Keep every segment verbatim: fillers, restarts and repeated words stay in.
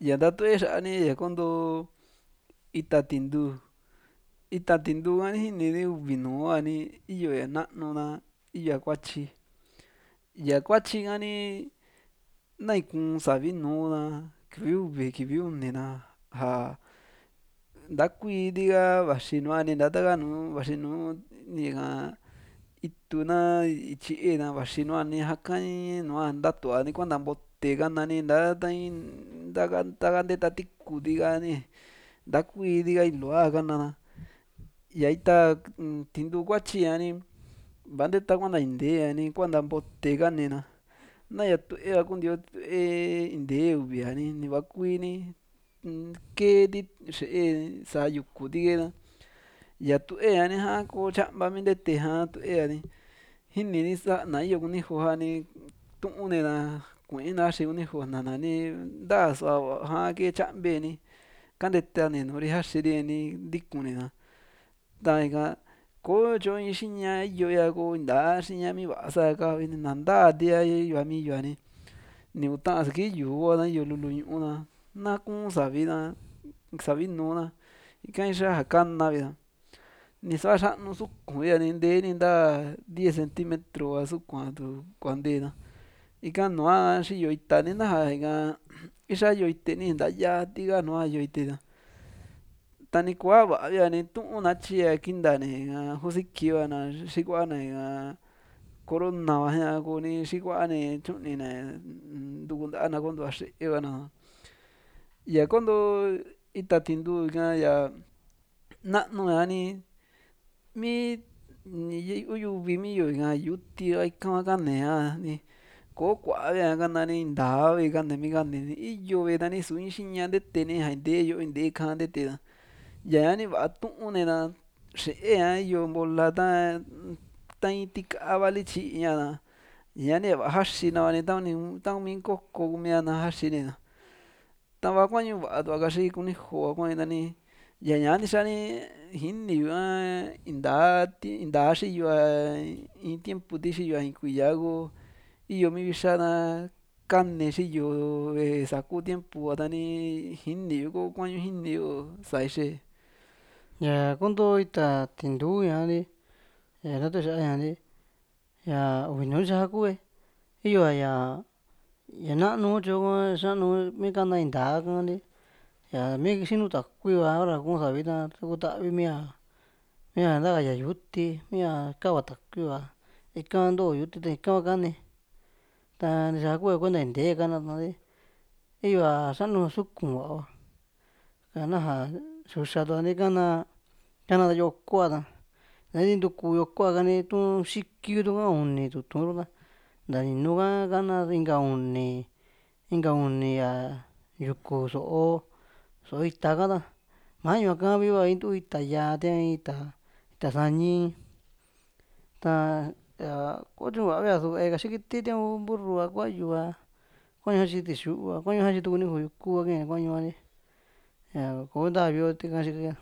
ya ndatu'ue xa'ani ya cuando ita tinduu ita tinduu ha jinidi uvi nuu dani iyo ya na'nuna iyo ya kuatyi ya kuatyi hani na ikuun savi nuuna kivi uvi kivi unina ja ntakuii di'ka vaxi nuani nta taka nuu vaxi nuu ña ituna ityina vaxi nuani jakañi nua ntatuani kuenta ntote kanani nta in taka nteta tiku di'ka ni ntakuii di'ka ilua kanana ya ita tinduu kuatyi dani va nteta kuenta intee dani kuenta ntote kanina na ya tu'ue kuntio tu'ue intee uvi dani ni va kuiini keeti xe'e sáa yuku tikena ya tu'ue dani a ko tya'va mi ntete jan tu'ue dani jinini sa'na iyo kunijo dani tu'unina kui'na yaxi kunijo na nani ntasua jan kee tya'veni kantetani nu'uri yaxiri ni ntikunina ta ika koo tyo in xiña iyo ya ko ntaa xiña mi va'a sa'e na ntatia yua miyo dani ni kutaa siki yuvana iyo lulu ñu'una na kuun savina savi nuuna ika kixia ja kana vina ni su'a xa'nu sukun ri'a ni nteeni nta diez centimetro sukua tu kuanteena ika nua xiyo ita ni naja ika kixia yoo ite ni nta yati ka nua yoo ite tani kua va'a vi a ni tu'un na tyi a kintani jusikiva na xikuana ña corona va jia koni xikuani chu'unina ntuku nta'ana kontua xe'e va ya cuando ita tinduu ka ya na'nu dani mi yuvi miyo yuti ika hua kanea ni kò'o kua'avia kana ni ntaavi kane mi kane ni iyovi dani su in xiña nteteni ja intee yo intee ka'an ntete ya ni va'a tu'uni na xe'e a iyo bola ta ta in tika vali tyiña na ña ni va'a jaxina va ni takumi koko kumiana jaxini na tava kuañu va'a tua kaxi kunijo kua'i nani ya ñaa ndixa ni jini yu a intaa intaa xiyo'a in tiempo ti xiyo'a in kuiya ku iyo mi vixa na kani xiyo saku tiempo dani jiniyu ko kuañu jiniyu sa ixi. ña kunto ita tinduu ña ni ña ntatu'ue xa'a ña ni ña uvi nuu tya kue iyoa ña ña nanu tyo xa'nu mi kana in ntaa kani ña mi xinu takui va hora kuun savi ta taku tavi mia mia ntaka ya yuti mia kava takui va ika ntoo yuti ta ika hua kani ta ntisa kue kuenta intee kana iyoa xa'nu sukun va'a kanaja xuxa tua ni kana kana yoko'a ta ntii ntuku yoko'a ka ni tu xiki tuka uni tutu'n ta nta ninu ka kana inka uni inka uni ya yuku so'o so'o ita ka ta mañu ñaka viva intuu ita yaa tia in ita ita sañi ta ña kotyo va'ia so ve'e kaxi kiti taku burru a kua'yu a kuañu xatyi tixu'u a kuañu xatyi tuku kunijo yuku a kaña kuañu a ni ña kò'o ntavio tika tyi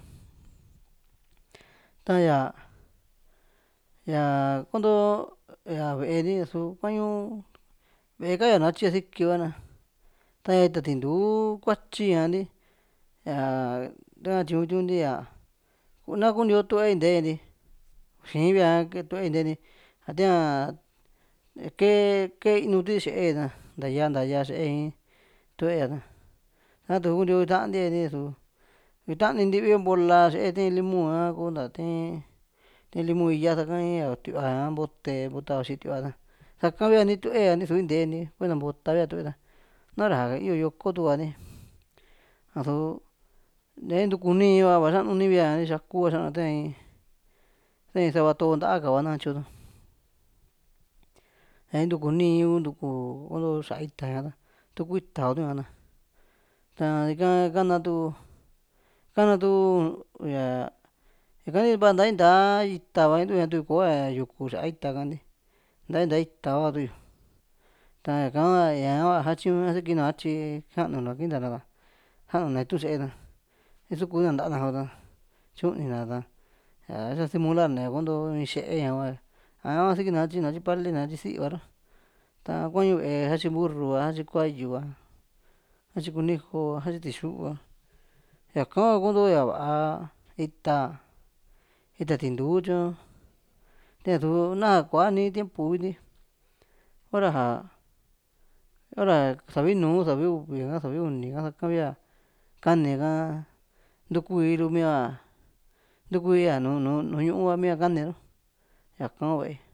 ta'ya ña kunto ña ve'e ni su kuañu ve'e ka ya natyi sikiva na taña ita tinduu kuatyi ña li ña taka tiu'n tiunti ña na kuntio tu'ue intee nti xiivia tu'ue intee nti jatian kee kee inuti xe'e ta nta yaa nta yaa xe'e in tu'ue a tatu'n kuntio itantieni su itani nti'vi bola xe'e tiin limu a kunta tiin tiin limu iya saka in tiu'a ña nbote mbota vaxi tiu'a ta saka via ni tu'ue a ni su intee nti kuenta mbota via tu'ue ta na ra iyo yoko tu'a ni a'su ntee ntuku nii va xa'nu ni via ni xaku va xia'na ta'i ta'i sava to nta'a ka va nakatyo ña ntuku nii ntuku kunto xa'a ita ña ta tuku ita kutuña na ta ika kana tu kana tu ña ñaka ni va nta intaa ita va intuña tu ko'a yuku xa'a ita kanti nta inta ita hua tu'yu ta ñaka hua ñaa hua satyiñu sikina tyi jia'nuna kintana ta ja'nuna itu'n xe'e ta isukuna nta'na ta tyu'nina ta ña xa simularna ña kunto in xe'e ña hua ñaa hua sikina tyina tyi palina tyi si'vara ta kuañu ve'e satyi burru a satyi kua'yu a jan chi kunijo jan chi tixu'u ñakan hua kundó ña va'a ita ita tinduu cho tea tu na kuani tiempo viti hora ja hora savi nuu savi uvi ka savi uni ka saka via kani ka ntukui lu mia ntukui a nùù nùù ñu'u mia kani nú ñaka kua.